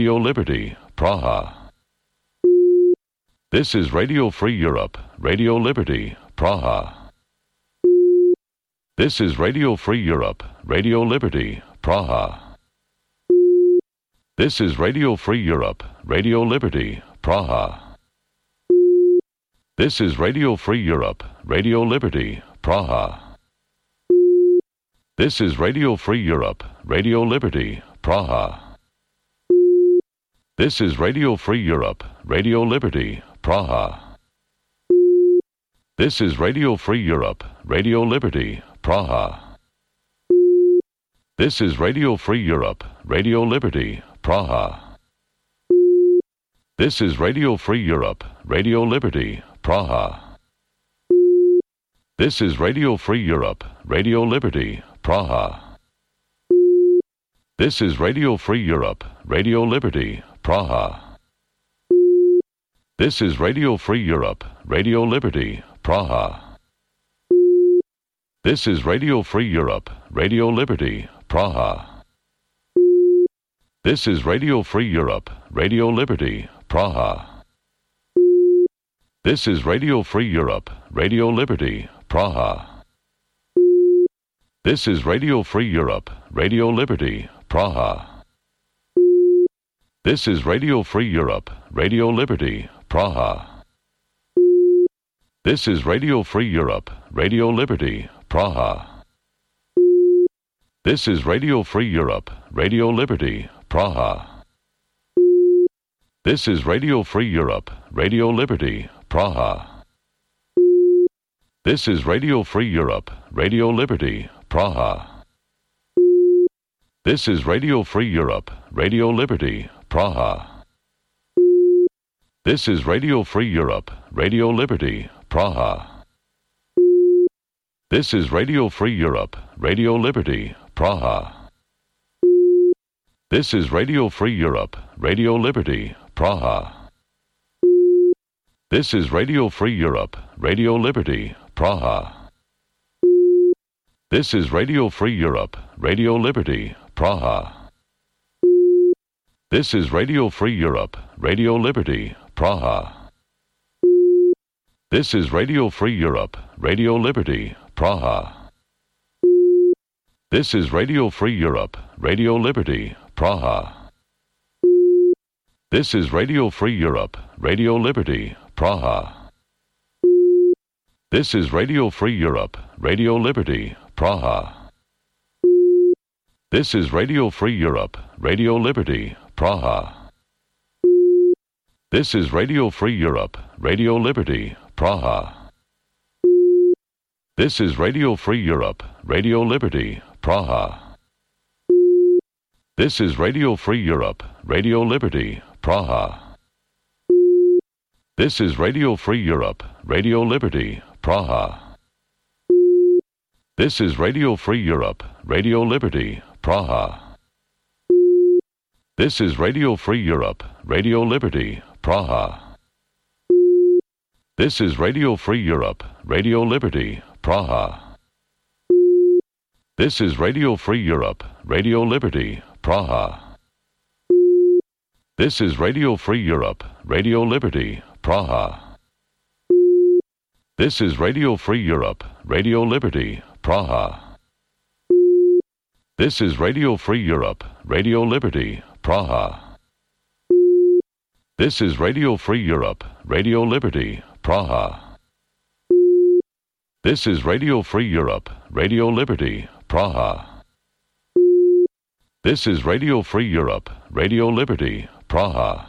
Radio Liberty, Praha. This is Radio Free Europe, Radio Liberty, Praha. This is Radio Free Europe, Radio Liberty, Praha. This is Radio Free Europe, Radio Liberty, Praha. This is Radio Free Europe, Radio Liberty, Praha. This is Radio Free Europe, Radio Liberty, Praha. This is Radio Free Europe, Radio Liberty, Praha. This is Radio Free Europe, Radio Liberty, Praha. This is Radio Free Europe, Radio Liberty, Praha. This is Radio Free Europe, Radio Liberty, Praha. This is Radio Free Europe, Radio Liberty, Praha. This is Radio Free Europe, Radio Liberty, Praha. This is Radio Free Europe, Radio Liberty, Praha. This is Radio Free Europe, Radio Liberty, Praha. This is Radio Free Europe, Radio Liberty, Praha. This is Radio Free Europe, Radio Liberty, Praha. This is Radio Free Europe, Radio Liberty, Praha. This is Radio Free Europe, Radio Liberty, Praha. This is Radio Free Europe, Radio Liberty, Praha. This is Radio Free Europe, Radio Liberty, Praha. This is Radio Free Europe, Radio Liberty, Praha. This is Radio Free Europe, Radio Liberty, Praha. This is Radio Free Europe, Radio Liberty, Praha. This is Radio Free Europe, Radio Liberty, Praha. This is Radio Free Europe, Radio Liberty, Praha. This is Radio Free Europe, Radio Liberty, Praha. This is Radio Free Europe, Radio Liberty, Praha. This is Radio Free Europe, Radio Liberty, Praha. This is Radio Free Europe, Radio Liberty, Praha. This is Radio Free Europe, Radio Liberty, Praha. This is Radio Free Europe, Radio Liberty, Praha. This is Radio Free Europe, Radio Liberty, Praha. This is Radio Free Europe, Radio Liberty, Praha. This is Radio Free Europe, Radio Liberty, Praha. This is Radio Free Europe, Radio Liberty, Praha. This is Radio Free Europe, Radio Liberty, Praha. This is Radio Free Europe, Radio Liberty, Praha. This is Radio Free Europe, Radio Liberty, Praha. This is Radio Free Europe, Radio Liberty, Praha. This is Radio Free Europe, Radio Liberty, Praha. This is Radio Free Europe, Radio Liberty, Praha. This is Radio Free Europe, Radio Liberty, Praha. This is Radio Free Europe, Radio Liberty, Praha. This is Radio Free Europe, Radio Liberty, Praha. This is Radio Free Europe, Radio Liberty, Praha. This is Radio Free Europe, Radio Liberty, Praha. This is Radio Free Europe, Radio Liberty, Praha. This is Radio Free Europe, Radio Liberty, Praha.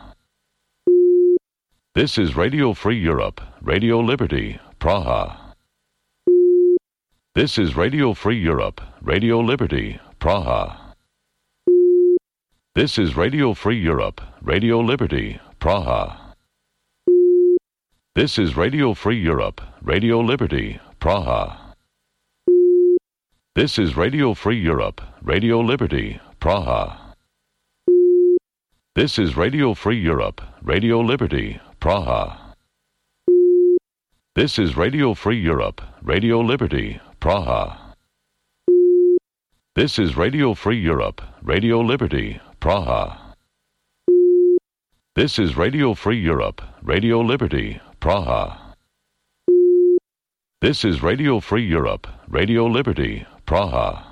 This is Radio Free Europe, Radio Liberty, Praha. This is Radio Free Europe, Radio Liberty, Praha. This is Radio Free Europe, Radio Liberty, Praha. This is Radio Free Europe, Radio Liberty, Praha. This is Radio Free Europe, Radio Liberty, Praha. This is Radio Free Europe, Radio Liberty, Praha. This is Radio Free Europe, Radio Liberty, Praha. This is Radio Free Europe, Radio Liberty, Praha. This is Radio Free Europe, Radio Liberty, Praha. This is Radio Free Europe, Radio Liberty, Praha.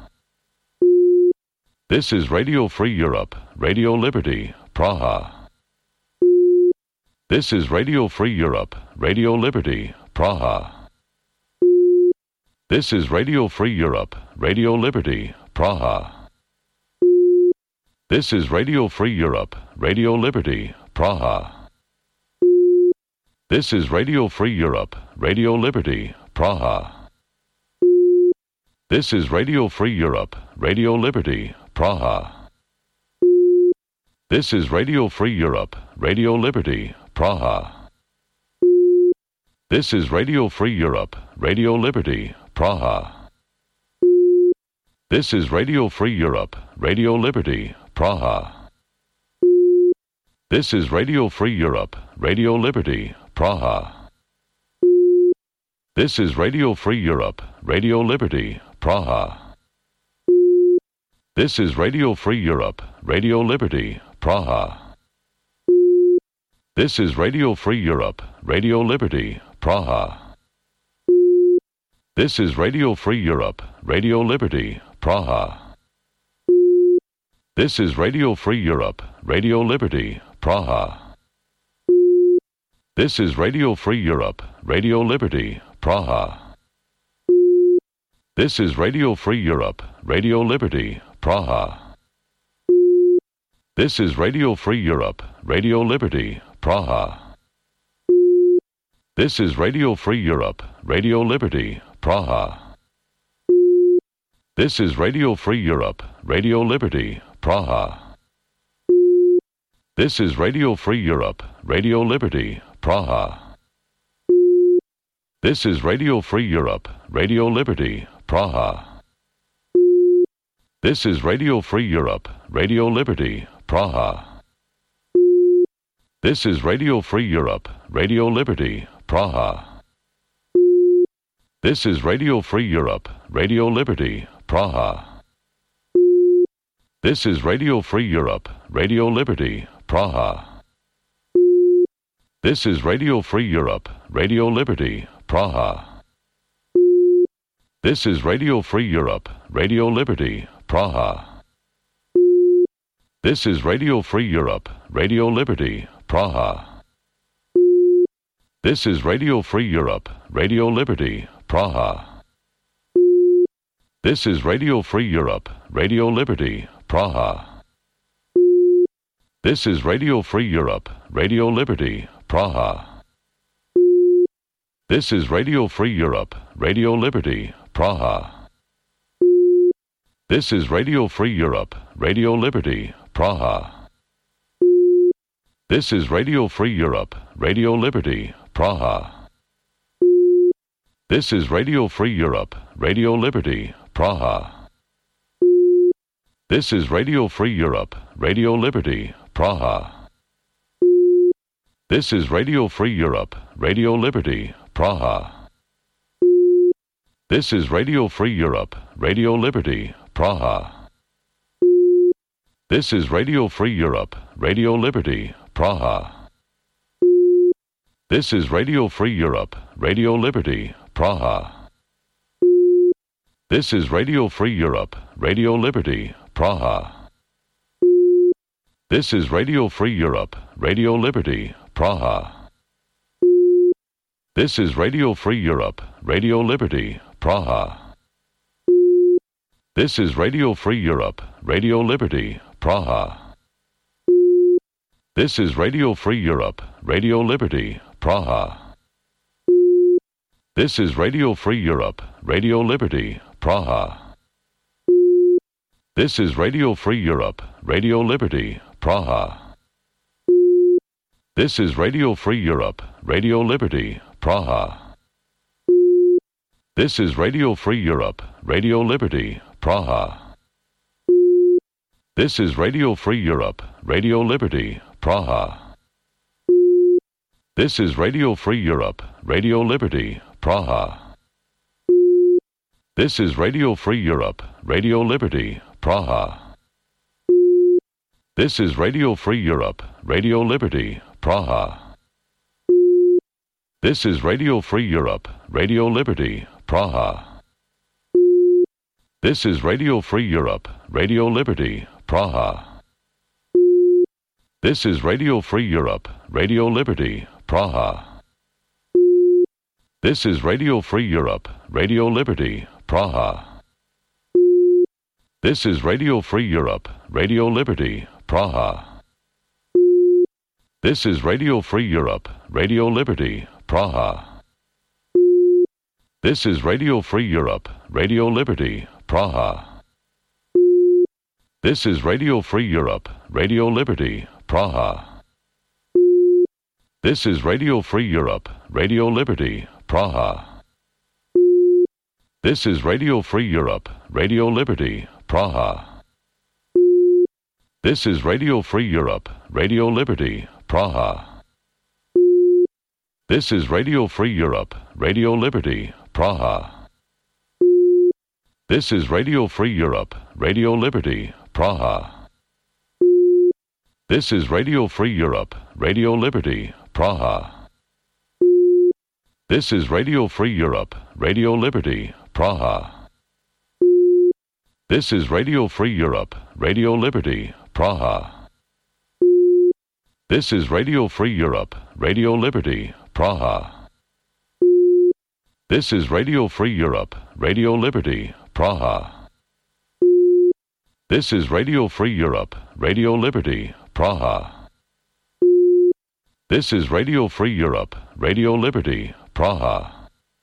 This is Radio Free Europe, Radio Liberty, Praha. This is Radio Free Europe, Radio Liberty, Praha. This is Radio Free Europe, Radio Liberty, Praha. This is Radio Free Europe, Radio Liberty, Praha. This is Radio Free Europe, Radio Liberty, Praha. This is Radio Free Europe, Radio Liberty, Praha. This is Radio Free Europe, Radio Liberty, Praha. This is Radio Free Europe, Radio Liberty, Praha. This is Radio Free Europe, Radio Liberty, Praha. This is Radio Free Europe, Radio Liberty, Praha. This is Radio Free Europe, Radio Liberty, Praha. This is Radio Free Europe, Radio Liberty, Praha. This is Radio Free Europe, Radio Liberty, Praha. This is Radio Free Europe, Radio Liberty, Praha. This is Radio Free Europe, Radio Liberty, Praha. This is Radio Free Europe, Radio Liberty, Praha. This is Radio Free Europe, Radio Liberty, Praha. This is Radio Free Europe, Radio Liberty, Praha. This is Radio Free Europe, Radio Liberty, Praha. This is Radio Free Europe, Radio Liberty, Praha. This is Radio Free Europe, Radio Liberty, Praha. This is Radio Free Europe, Radio Liberty, Praha. This is Radio Free Europe, Radio Liberty, Praha. This is Radio Free Europe, Radio Liberty, Praha. This is Radio Free Europe, Radio Liberty, Praha. This is Radio Free Europe, Radio Liberty, Praha. This is Radio Free Europe, Radio Liberty, Praha. This is Radio Free Europe, Radio Liberty, Praha. This is Radio Free Europe, Radio Liberty, Praha. This is Radio Free Europe, Radio Liberty, Praha. This is Radio Free Europe, Radio Liberty, Praha. This is Radio Free Europe, Radio Liberty, Praha. This is Radio Free Europe, Radio Liberty, Praha. This is Radio Free Europe, Radio Liberty, Praha. This is Radio Free Europe, Radio Liberty, Praha. This is Radio Free Europe, Radio Liberty, Praha. This is Radio Free Europe, Radio Liberty, Praha. This is Radio Free Europe, Radio Liberty, Praha. This is Radio Free Europe, Radio Liberty, Praha. This is Radio Free Europe, Radio Liberty, Praha. This is Radio Free Europe, Radio Liberty, Praha. This is Radio Free Europe, Radio Liberty, Praha. This is Radio Free Europe, Radio Liberty, Praha. This is Radio Free Europe, Radio Liberty, Praha. This is Radio Free Europe, Radio Liberty, Praha. This is Radio Free Europe, Radio Liberty, Praha. This is Radio Free Europe, Radio Liberty, Praha. This is Radio Free Europe, Radio Liberty, Praha. This is Radio Free Europe, Radio Liberty, Praha. This is Radio Free Europe, Radio Liberty, Praha. This is Radio Free Europe, Radio Liberty, Praha. This is Radio Free Europe, Radio Liberty, Praha. This is Radio Free Europe, Radio Liberty, Praha. This is Radio Free Europe, Radio Liberty, Praha. This is Radio Free Europe, Radio Liberty, Praha. This is Radio Free Europe, Radio Liberty, Praha. This is Radio Free Europe, Radio Liberty, Praha. This is Radio Free Europe, Radio Liberty, Praha. This is Radio Free Europe, Radio Liberty, Praha. This is Radio Free Europe, Radio Liberty, Praha. This is Radio Free Europe, Radio Liberty, Praha. This is Radio Free Europe, Radio Liberty, Praha. This is Radio Free Europe, Radio Liberty, Praha. This is Radio Free Europe, Radio Liberty, Praha. This is Radio Free Europe, Radio Liberty, Praha. This is Radio Free Europe, Radio Liberty, Praha. This is Radio Free Europe, Radio Liberty, Praha. This is Radio Free Europe, Radio Liberty, Praha. This is Radio Free Europe, Radio Liberty, Praha. This is Radio Free Europe, Radio Liberty, Praha. This is Radio Free Europe, Radio Liberty, Praha. This is Radio Free Europe, Radio Liberty, Praha. This is Radio Free Europe, Radio Liberty, Praha. This is Radio Free Europe, Radio Liberty, Praha.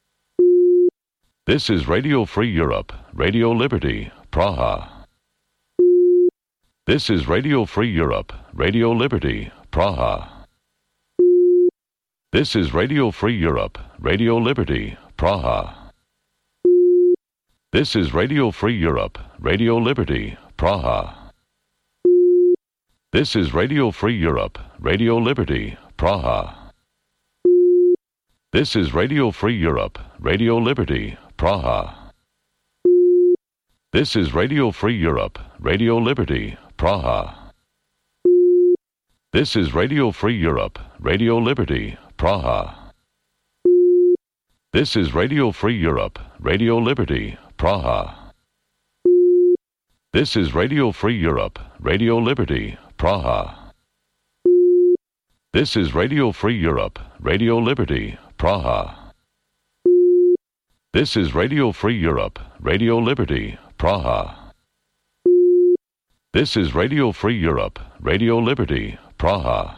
This is Radio Free Europe, Radio Liberty, Praha. This is Radio Free Europe, Radio Liberty, Praha. This is Radio Free Europe, Radio Liberty, Praha. This is Radio Free Europe, Radio Liberty, Praha. This is Radio Free Europe, Radio Liberty, Praha. This is Radio Free Europe, Radio Liberty, Praha. This is Radio Free Europe, Radio Liberty, Praha. This is Radio Free Europe, Radio Liberty, Praha. This is Radio Free Europe, Radio Liberty, Praha. This is Radio Free Europe, Radio Liberty, Praha. This is Radio Free Europe, Radio Liberty, Praha. This is Radio Free Europe, Radio Liberty, Praha. This is Radio Free Europe, Radio Liberty, Praha.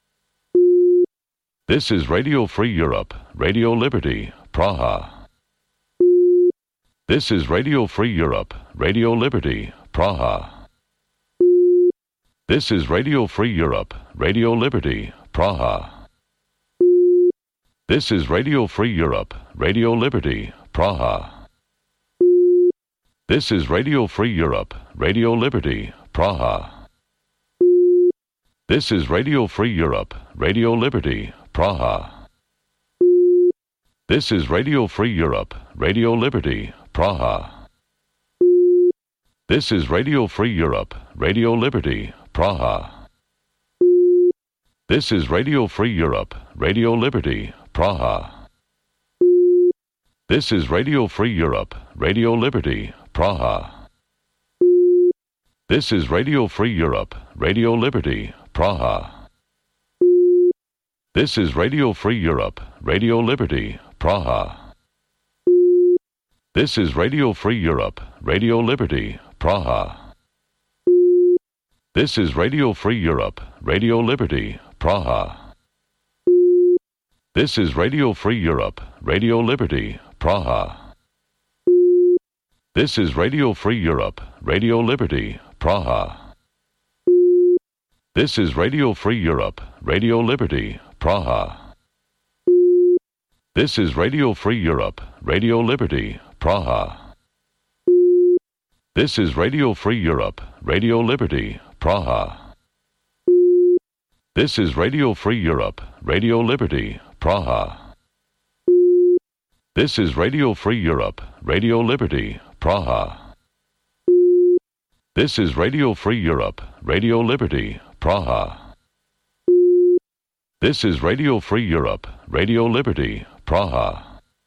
This is Radio Free Europe, Radio Liberty, Praha. This is Radio Free Europe, Radio Liberty, Praha. This is Radio Free Europe, Radio Liberty, Praha. This is Radio Free Europe, Radio Liberty, Praha. This is Radio Free Europe, Radio Liberty, Praha. This is Radio Free Europe, Radio Liberty, Praha. This is Radio Free Europe, Radio Liberty, Praha. This is Radio Free Europe, Radio Liberty, Praha. This is Radio Free Europe, Radio Liberty, Praha. This is Radio Free Europe, Radio Liberty, Praha. This is Radio Free Europe, Radio Liberty, Praha. This is Radio Free Europe, Radio Liberty, Praha. This is Radio Free Europe, Radio Liberty, Praha. This is Radio Free Europe, Radio Liberty, Praha. This is Radio Free Europe, Radio Liberty, Praha. This is Radio Free Europe, Radio Liberty, Praha. This is Radio Free Europe, Radio Liberty, Praha. This is Radio Free Europe, Radio Liberty, Praha. This is Radio Free Europe, Radio Liberty, Praha. This is Radio Free Europe, Radio Liberty, Praha. This is Radio Free Europe, Radio Liberty, Praha. This is Radio Free Europe, Radio Liberty, Praha. This is Radio Free Europe, Radio Liberty, Praha.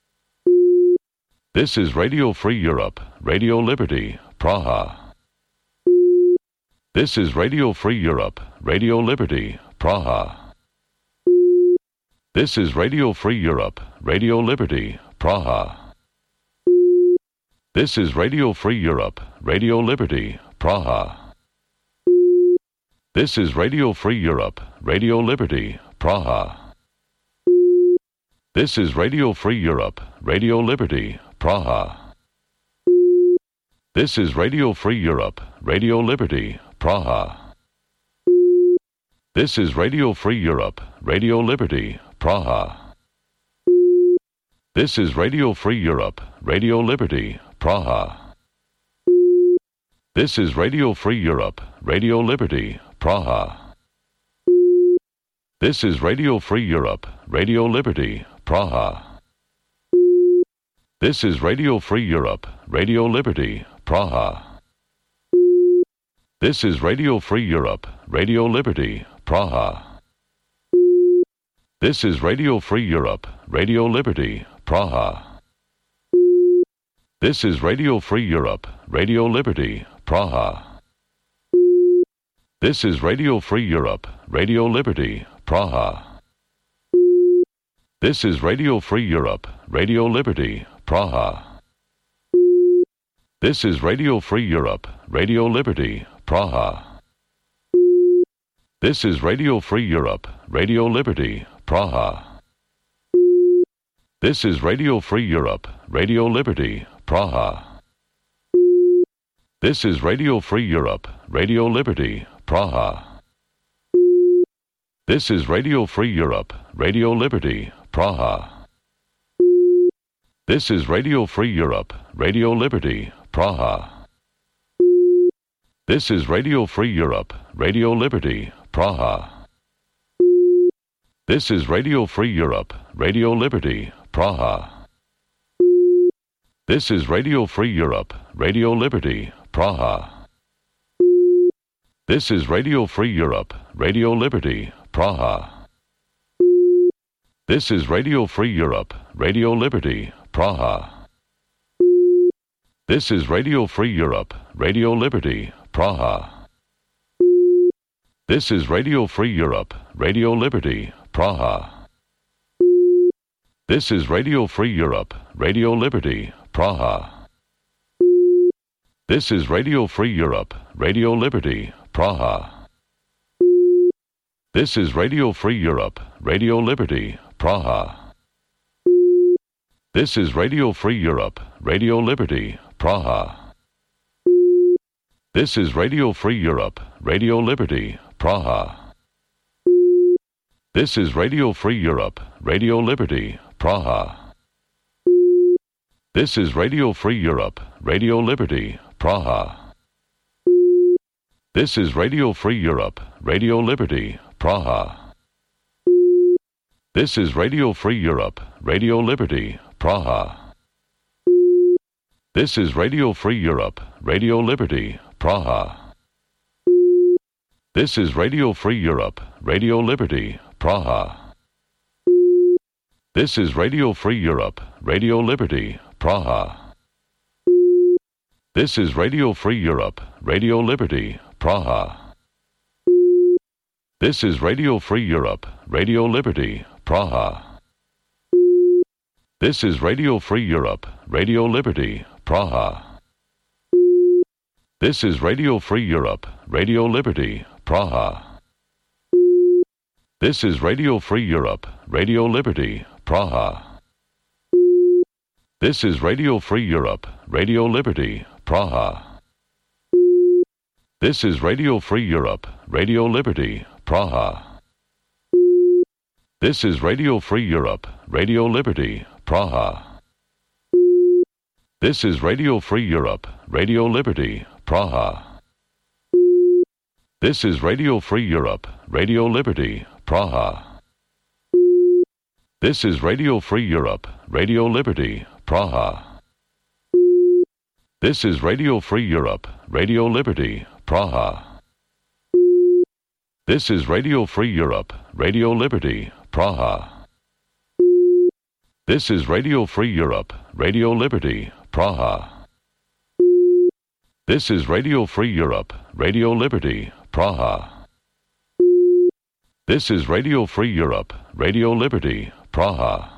This is Radio Free Europe, Radio Liberty, Praha. This is Radio Free Europe, Radio Liberty, Praha. This is Radio Free Europe, Radio Liberty, Praha. This is Radio Free Europe, Radio Liberty, Praha. This is Radio Free Europe, Radio Liberty, Praha. This is Radio Free Europe, Radio Liberty, Praha. This is Radio Free Europe, Radio Liberty, Praha. This is Radio Free Europe, Radio Liberty, Praha. This is Radio Free Europe, Radio Liberty, Praha. This is Radio Free Europe, Radio Liberty, Praha. This is Radio Free Europe, Radio Liberty, Praha. This is Radio Free Europe, Radio Liberty, Praha. This is Radio Free Europe, Radio Liberty, Praha. This is Radio Free Europe, Radio Liberty, Praha. This is Radio Free Europe, Radio Liberty, Praha. This is Radio Free Europe, Radio Liberty, Praha. This is Radio Free Europe, Radio Liberty, Praha. This is Radio Free Europe, Radio Liberty, Praha. This is Radio Free Europe, Radio Liberty, Praha. This is Radio Free Europe, Radio Liberty, Praha. This is Radio Free Europe, Radio Liberty, Praha. This is Radio Free Europe, Radio Liberty, Praha. This is Radio Free Europe, Radio Liberty, Praha. This is Radio Free Europe, Radio Liberty, Praha. This is Radio Free Europe, Radio Liberty, Praha. This is Radio Free Europe, Radio Liberty, Praha. This is Radio Free Europe, Radio Liberty, Praha. This is Radio Free Europe, Radio Liberty, Praha. This is Radio Free Europe, Radio Liberty, Praha. This is Radio Free Europe, Radio Liberty, Praha. This is Radio Free Europe, Radio Liberty, Praha. This is Radio Free Europe, Radio Liberty, Praha. This is Radio Free Europe, Radio Liberty, Praha. This is Radio Free Europe, Radio Liberty, Praha. This is Radio Free Europe, Radio Liberty, Praha. This is Radio Free Europe, Radio Liberty, Praha. This is Radio Free Europe, Radio Liberty, Praha. This is Radio Free Europe, Radio Liberty, Praha. This is Radio Free Europe, Radio Liberty, Praha. This is Radio Free Europe, Radio Liberty, Praha. This is Radio Free Europe, Radio Liberty, Praha. This is Radio Free Europe, Radio Liberty, Praha. This is Radio Free Europe, Radio Liberty, Praha. This is Radio Free Europe, Radio Liberty, Praha. This is Radio Free Europe, Radio Liberty, Praha. This is Radio Free Europe, Radio Liberty, Praha. This is Radio Free Europe, Radio Liberty, Praha. This is Radio Free Europe, Radio Liberty, Praha. This is Radio Free Europe, Radio Liberty, Praha. This is Radio Free Europe, Radio Liberty, Praha. This is Radio Free Europe, Radio Liberty, Praha. This is Radio Free Europe, Radio Liberty, Praha. This is Radio Free Europe, Radio Liberty, Praha. This is Radio Free Europe, Radio Liberty, Praha. This is Radio Free Europe, Radio Liberty, Praha. This is Radio Free Europe, Radio Liberty, Praha. This is Radio Free Europe, Radio Liberty, Praha. This is Radio Free Europe, Radio Liberty, Praha.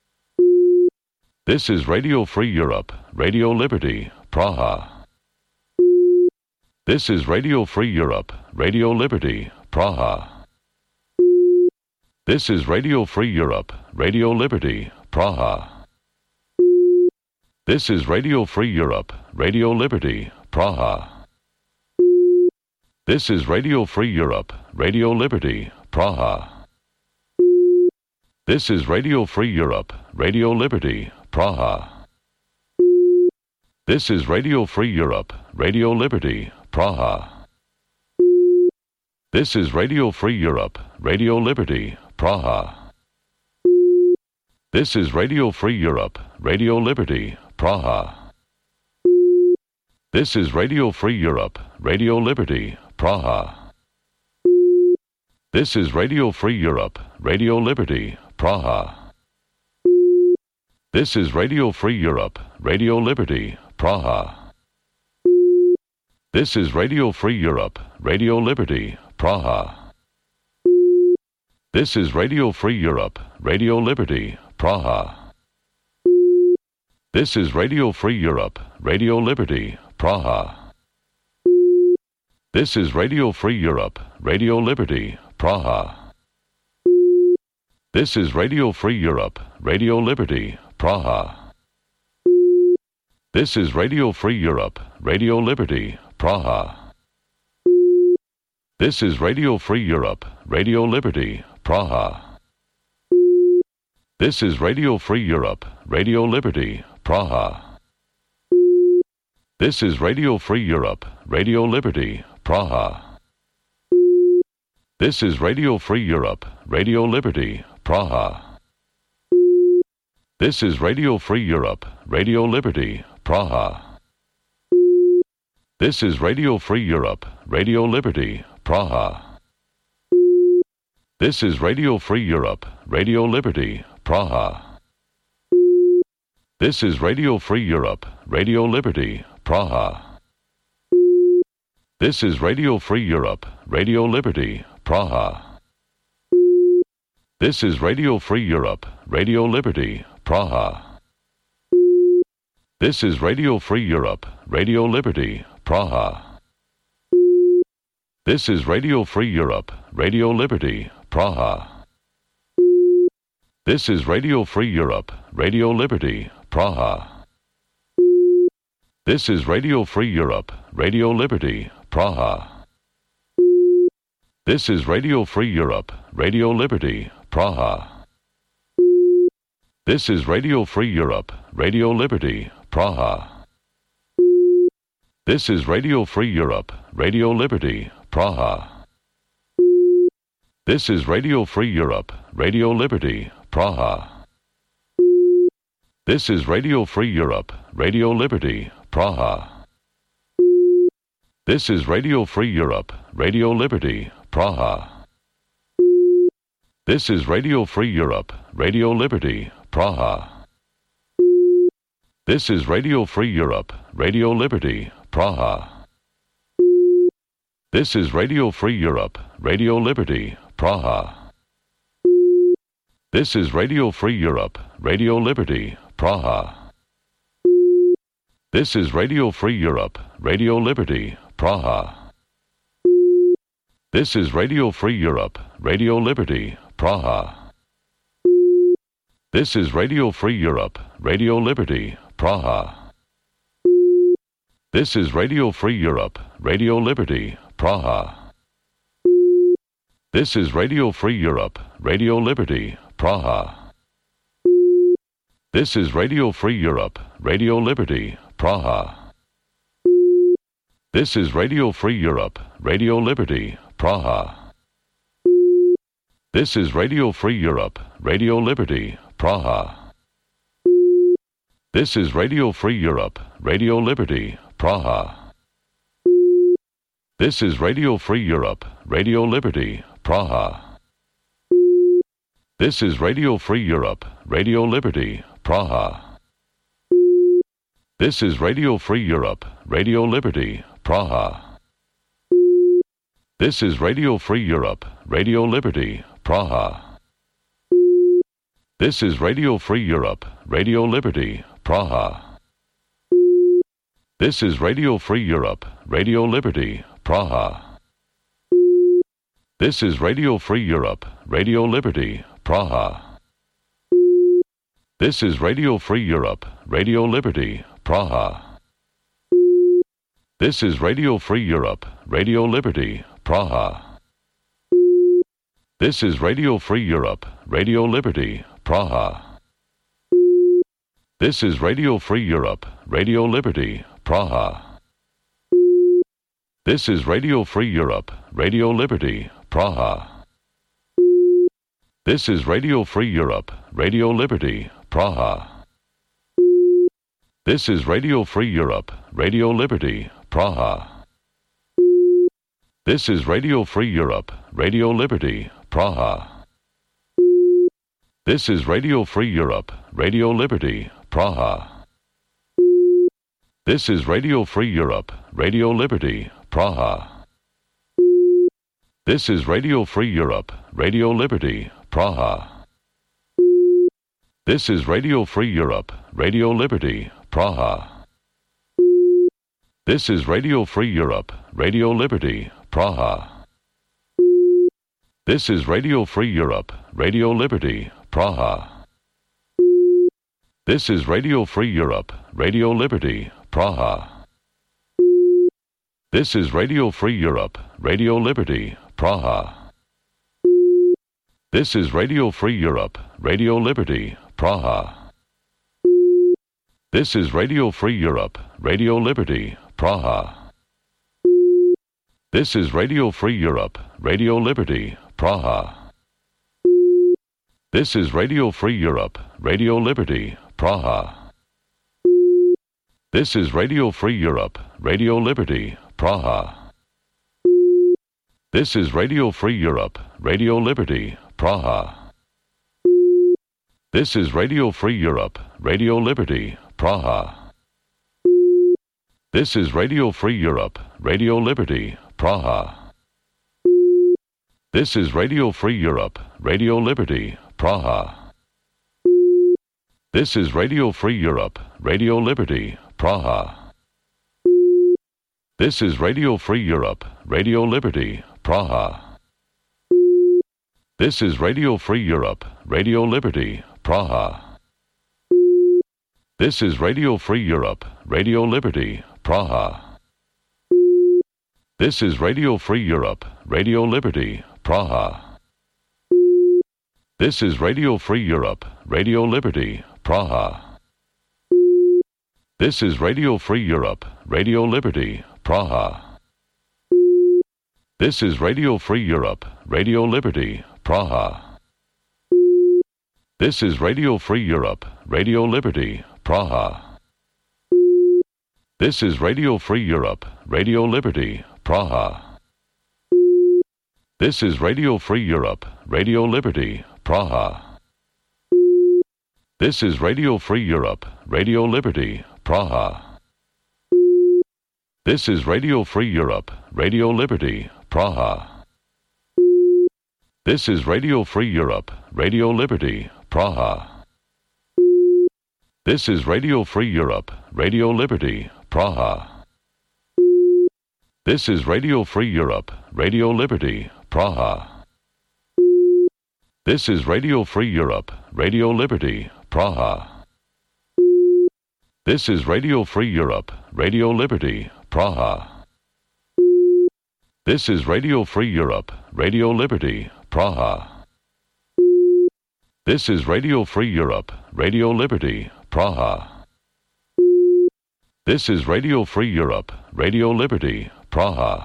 This is Radio Free Europe, Radio Liberty, Praha. This is Radio Free Europe, Radio Liberty, Praha. This is Radio Free Europe, Radio Liberty, Praha. This is Radio Free Europe, Radio Liberty, Praha. This is Radio Free Europe, Radio Liberty, Praha. This is Radio Free Europe, Radio Liberty, Praha. This is Radio Free Europe, Radio Liberty, Praha. This is Radio Free Europe, Radio Liberty, Praha. This is Radio Free Europe, Radio Liberty, Praha. This is Radio Free Europe, Radio Liberty, Praha. This is Radio Free Europe, Radio Liberty, Praha. This is Radio Free Europe, Radio Liberty, Praha. This is Radio Free Europe, Radio Liberty, Praha. This is Radio Free Europe, Radio Liberty, Praha. This is Radio Free Europe, Radio Liberty, Praha. This is Radio Free Europe, Radio Liberty, Praha. This is Radio Free Europe, Radio Liberty, Praha. This is Radio Free Europe, Radio Liberty, Praha. This is Radio Free Europe, Radio Liberty, Praha. This is Radio Free Europe, Radio Liberty, Praha. This is Radio Free Europe, Radio Liberty, Praha. This is Radio Free Europe, Radio Liberty, Praha. This is Radio Free Europe, Radio Liberty, Praha. This is Radio Free Europe, Radio Liberty, Praha. This is Radio Free Europe, Radio Liberty, Praha. This is Radio Free Europe, Radio Liberty, Praha. This is Radio Free Europe, Radio Liberty, Praha. This is Radio Free Europe, Radio Liberty, Praha. This is Radio Free Europe, Radio Liberty, Praha. This is Radio Free Europe, Radio Liberty, Praha. This is Radio Free Europe, Radio Liberty, Praha. This is Radio Free Europe, Radio Liberty, Praha. This is Radio Free Europe, Radio Liberty, Praha. This is Radio Free Europe, Radio Liberty, Praha. This is Radio Free Europe, Radio Liberty, Praha. This is Radio Free Europe, Radio Liberty, Praha. This is Radio Free Europe, Radio Liberty, Praha. This is Radio Free Europe, Radio Liberty, Praha. This is Radio Free Europe, Radio Liberty, Praha. This is Radio Free Europe, Radio Liberty, Praha. This is Radio Free Europe, Radio Liberty, Praha. This is Radio Free Europe, Radio Liberty, Praha. This is Radio Free Europe, Radio Liberty, Praha. This is Radio Free Europe, Radio Liberty, Praha. This is Radio Free Europe, Radio Liberty, Praha. This is Radio Free Europe, Radio Liberty, Praha. This is Radio Free Europe, Radio Liberty, Praha. This is Radio Free Europe, Radio Liberty, Praha. This is Radio Free Europe, Radio Liberty, Praha. This is Radio Free Europe, Radio Liberty, Praha. This is Radio Free Europe, Radio Liberty, Praha. This is Radio Free Europe, Radio Liberty, Praha. This is Radio Free Europe, Radio Liberty, Praha. This is Radio Free Europe, Radio Liberty, Praha. This is Radio Free Europe, Radio Liberty, Praha. This is Radio Free Europe, Radio Liberty, Praha. This is Radio Free Europe, Radio Liberty, Praha. This is Radio Free Europe, Radio Liberty, Praha. This is Radio Free Europe, Radio Liberty, Praha. This is Radio Free Europe, Radio Liberty, Praha. This is Radio Free Europe, Radio Liberty, Praha. This is Radio Free Europe, Radio Liberty, Praha. This is Radio Free Europe, Radio Liberty, Praha. This is Radio Free Europe, Radio Liberty, Praha. This is Radio Free Europe, Radio Liberty, Praha. This is Radio Free Europe, Radio Liberty, Praha. This is Radio Free Europe, Radio Liberty, Praha. This is Radio Free Europe, Radio Liberty, Praha. This is Radio Free Europe, Radio Liberty, Praha. This is Radio Free Europe, Radio Liberty, Praha. This is Radio Free Europe, Radio Liberty, Praha. This is Radio Free Europe, Radio Liberty, Praha. This is Radio Free Europe, Radio Liberty, Praha. This is Radio Free Europe, Radio Liberty, Praha. This is Radio Free Europe, Radio Liberty, Praha. This is Radio Free Europe, Radio Liberty, Praha. This is Radio Free Europe, Radio Liberty, Praha. This is Radio Free Europe, Radio Liberty, Praha. This is Radio Free Europe, Radio Liberty, Praha. This is Radio Free Europe, Radio Liberty, Praha. This is Radio Free Europe, Radio Liberty, Praha. This is Radio Free Europe, Radio Liberty, Praha. This is Radio Free Europe, Radio Liberty, Praha. This is Radio Free Europe, Radio Liberty, Praha. This is Radio Free Europe, Radio Liberty, Praha. This is Radio Free Europe, Radio Liberty, Praha. This is Radio Free Europe, Radio Liberty, Praha. This is Radio Free Europe, Radio Liberty, Praha. This is Radio Free Europe, Radio Liberty, Praha. This is Radio Free Europe, Radio Liberty, Praha. This is Radio Free Europe, Radio Liberty, Praha. This is Radio Free Europe, Radio Liberty, Praha. This is Radio Free Europe, Radio Liberty, Praha. This is Radio Free Europe, Radio Liberty, Praha. This is Radio Free Europe, Radio Liberty, Praha. This is Radio Free Europe, Radio Liberty, Praha. This is Radio Free Europe, Radio Liberty, Praha. This is Radio Free Europe, Radio Liberty, Praha. This is Radio Free Europe, Radio Liberty, Praha. This is Radio Free Europe, Radio Liberty, Praha. This is Radio Free Europe, Radio Liberty, Praha. This is Radio Free Europe, Radio Liberty, Praha. This is Radio Free Europe, Radio Liberty, Praha. This is Radio Free Europe, Radio Liberty, Praha.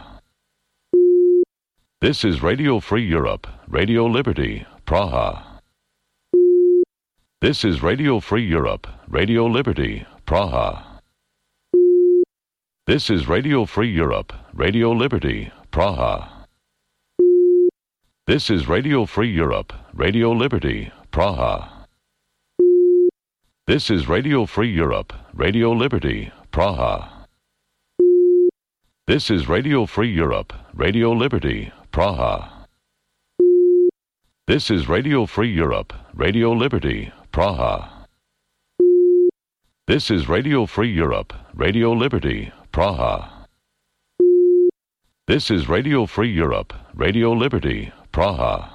This is Radio Free Europe, Radio Liberty, Praha. This is Radio Free Europe, Radio Liberty, Praha. This is Radio Free Europe, Radio Liberty, Praha. This is Radio Free Europe, Radio Liberty, Praha. This is Radio Free Europe, Radio Liberty, Praha. This is Radio Free Europe, Radio Liberty, Praha. This is Radio Free Europe, Radio Liberty, Praha. This is Radio Free Europe, Radio Liberty, Praha. This is Radio Free Europe, Radio Liberty, Praha.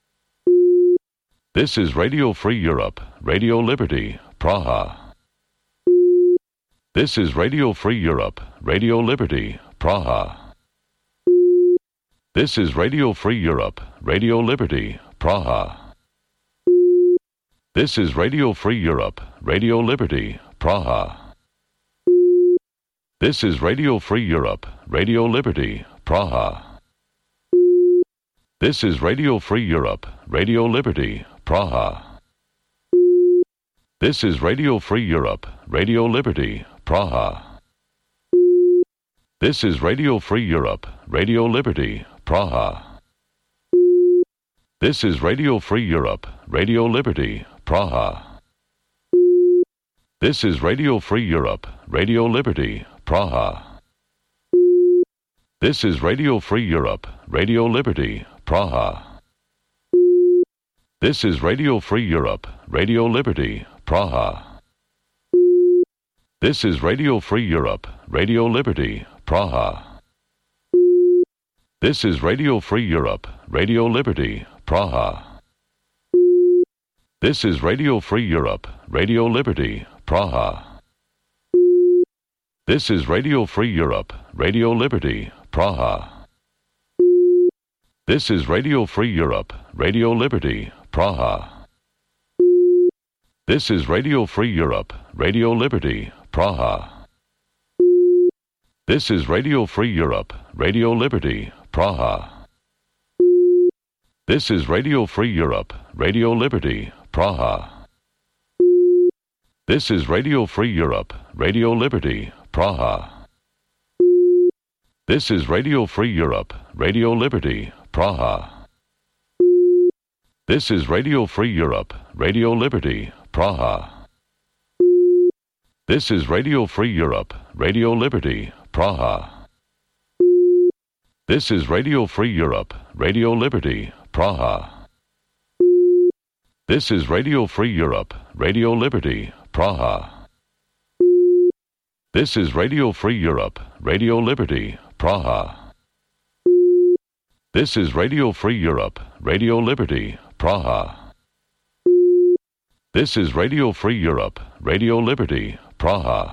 This is Radio Free Europe, Radio Liberty, Praha. This is Radio Free Europe, Radio Liberty, Praha. This is Radio Free Europe, Radio Liberty, Praha. This is Radio Free Europe, Radio Liberty, Praha. This is Radio Free Europe, Radio Liberty, Praha. This is Radio Free Europe, Radio Liberty, Praha. This is Radio Free Europe, Radio Liberty, Praha. This is Radio Free Europe, Radio Liberty, Praha. This is Radio Free Europe, Radio Liberty, Praha. This is Radio Free Europe, Radio Liberty, Praha. This is Radio Free Europe, Radio Liberty, Praha. This is Radio Free Europe, Radio Liberty, Praha. This is Radio Free Europe, Radio Liberty, Praha. This is Radio Free Europe, Radio Liberty, Praha. This is Radio Free Europe, Radio Liberty, Praha. This is Radio Free Europe, Radio Liberty, Praha. This is Radio Free Europe, Radio Liberty, Praha. This is Radio Free Europe, Radio Liberty, Praha. This is Radio Free Europe, Radio Liberty, Praha. This is Radio Free Europe, Radio Liberty, Praha. This is Radio Free Europe, Radio Liberty, Praha. This is Radio Free Europe, Radio Liberty, Praha. This is Radio Free Europe, Radio Liberty, Praha. This is Radio Free Europe, Radio Liberty, Praha. This is Radio Free Europe, Radio Liberty, Praha. This is Radio Free Europe, Radio Liberty, Praha. This is Radio Free Europe, Radio Liberty, Praha. This is Radio Free Europe, Radio Liberty, Praha. This is Radio Free Europe, Radio Liberty, Praha.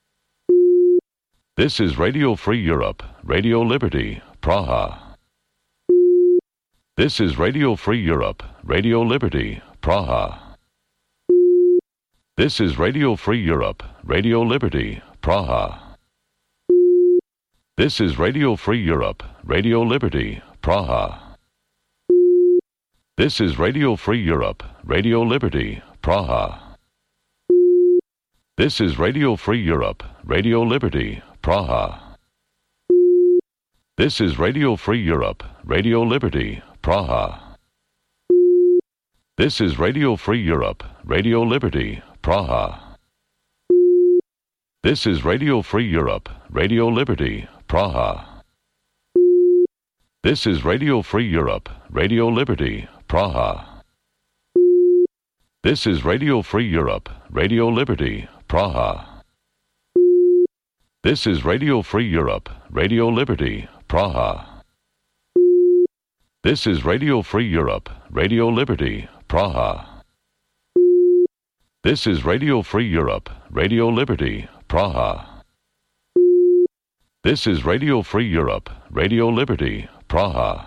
This is Radio Free Europe, Radio Liberty, Praha. This is Radio Free Europe, Radio Liberty, Praha. This is Radio Free Europe, Radio Liberty, Praha. This is Radio Free Europe, Radio Liberty, Praha. This is Radio Free Europe, Radio Liberty, Praha. This is Radio Free Europe, Radio Liberty, Praha. This is Radio Free Europe, Radio Liberty, Praha. This is Radio Free Europe, Radio Liberty, Praha. This is Radio Free Europe, Radio Liberty, Praha. This is Radio Free Europe, Radio Liberty, Praha. This is Radio Free Europe, Radio Liberty, Praha. This is Radio Free Europe, Radio Liberty, Praha. This is Radio Free Europe, Radio Liberty, Praha. This is Radio Free Europe, Radio Liberty, Praha. This is Radio Free Europe, Radio Liberty, Praha.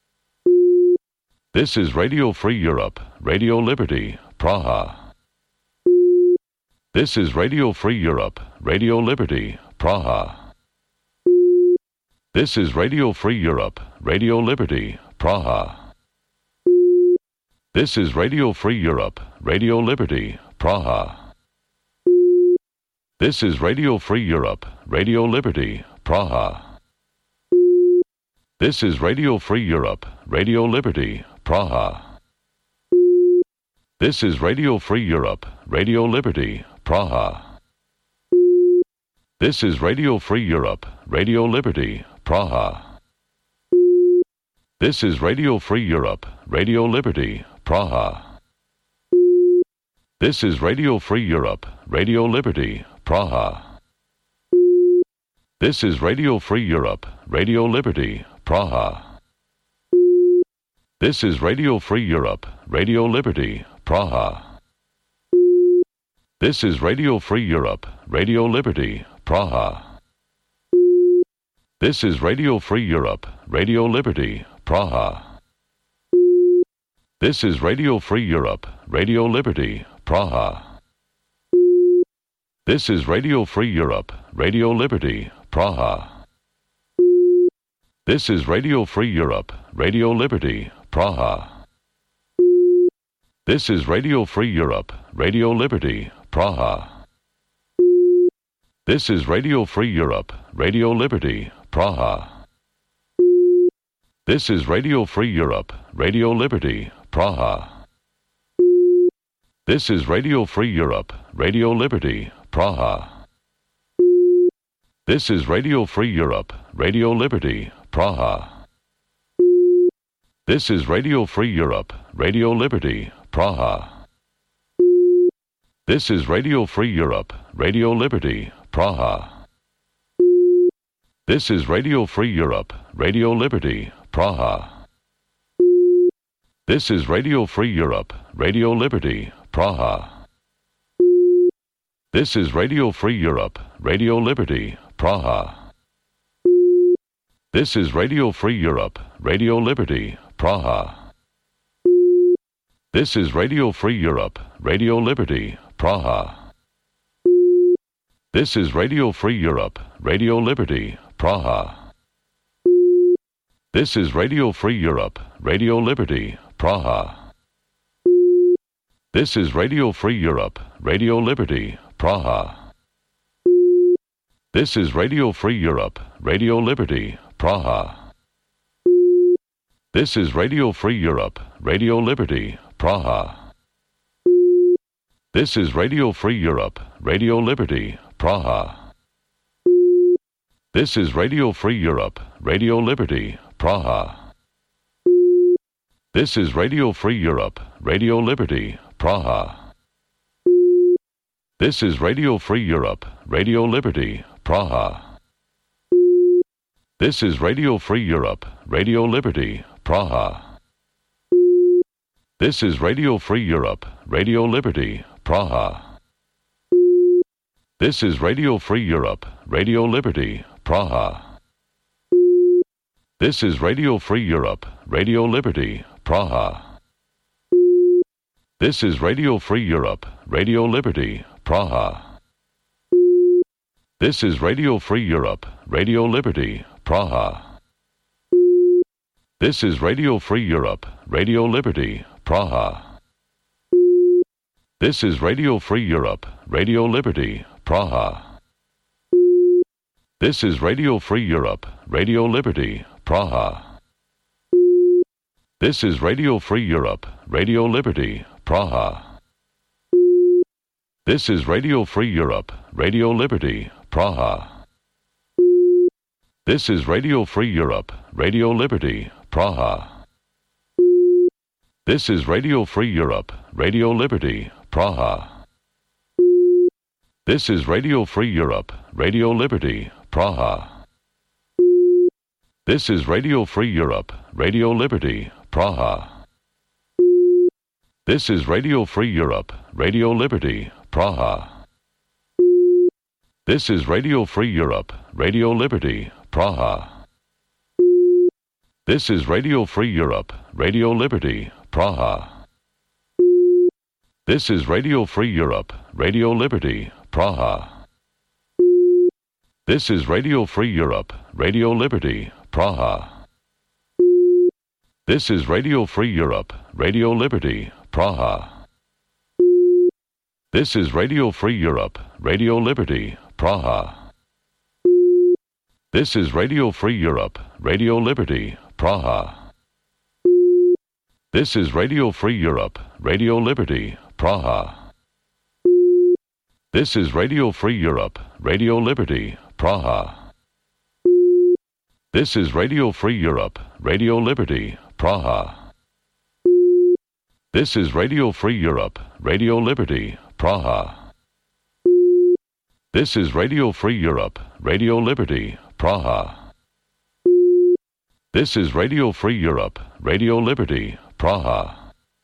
This is Radio Free Europe, Radio Liberty, Praha. This is Radio Free Europe, Radio Liberty, Praha. This is Radio Free Europe, Radio Liberty, Praha. This is Radio Free Europe, Radio Liberty, Praha. This is Radio Free Europe, Radio Liberty, Praha. This is Radio Free Europe, Radio Liberty, Praha. This is Radio Free Europe, Radio Liberty, Praha. This is Radio Free Europe, Radio Liberty, Praha. This is Radio Free Europe, Radio Liberty, Praha. This is Radio Free Europe, Radio Liberty, Praha. This is Radio Free Europe, Radio Liberty, Praha. This is Radio Free Europe, Radio Liberty, Praha. This is Radio Free Europe, Radio Liberty, Praha. This is Radio Free Europe, Radio Liberty, Praha. This is Radio Free Europe, Radio Liberty, Praha. This is Radio Free Europe, Radio Liberty, Praha. This is Radio Free Europe, Radio Liberty, Praha. This is Radio Free Europe, Radio Liberty, Praha. This is Radio Free Europe, Radio Liberty, Praha. This is Radio Free Europe, Radio Liberty, Praha. This is Radio Free Europe, Radio Liberty, Praha. This is Radio Free Europe, Radio Liberty, Praha. This is Radio Free Europe, Radio Liberty, Praha. This is Radio Free Europe, Radio Liberty, Praha. This is Radio Free Europe, Radio Liberty, Praha. This is Radio Free Europe, Radio Liberty, Praha. This is Radio Free Europe, Radio Liberty, Praha. This is Radio Free Europe, Radio Liberty, Praha. This is Radio Free Europe, Radio Liberty, Praha. This is Radio Free Europe, Radio Liberty, Praha. This is Radio Free Europe, Radio Liberty, Praha. This is Radio Free Europe, Radio Liberty, Praha. This is Radio Free Europe, Radio Liberty, Praha. This is Radio Free Europe, Radio Liberty, Praha. This is Radio Free Europe, Radio Liberty, Praha. This is Radio Free Europe, Radio Liberty, Praha. This is Radio Free Europe, Radio Liberty, Praha. This is Radio Free Europe, Radio Liberty, Praha. This is Radio Free Europe, Radio Liberty, Praha. This is Radio Free Europe, Radio Liberty, Praha. This is Radio Free Europe, Radio Liberty, Praha. This is Radio Free Europe, Radio Liberty, Praha. This is Radio Free Europe, Radio Liberty, Praha. This is Radio Free Europe, Radio Liberty, Praha. This is Radio Free Europe, Radio Liberty, Praha. This is Radio Free Europe, Radio Liberty, Praha. This is Radio Free Europe, Radio Liberty, Praha. This is Radio Free Europe, Radio Liberty, Praha. This is Radio Free Europe, Radio Liberty, Praha. This is Radio Free Europe, Radio Liberty, Praha. This is Radio Free Europe, Radio Liberty, Praha. This is Radio Free Europe, Radio Liberty, Praha. This is Radio Free Europe, Radio Liberty, Praha. This is Radio Free Europe, Radio Liberty, Praha. This is Radio Free Europe, Radio Liberty, Praha. This is Radio Free Europe, Radio Liberty, Praha. This is Radio Free Europe, Radio Liberty, Praha. This is Radio Free Europe, Radio Liberty, Praha. This is Radio Free Europe, Radio Liberty, Praha. This is Radio Free Europe, Radio Liberty, Praha. This is Radio Free Europe, Radio Liberty, Praha. This is Radio Free Europe, Radio Liberty, Praha. This is Radio Free Europe, Radio Liberty, Praha. This is Radio Free Europe, Radio Liberty, Praha. This is Radio Free Europe, Radio Liberty, Praha. This is Radio Free Europe, Radio Liberty, Praha. This is Radio Free Europe, Radio Liberty, Praha.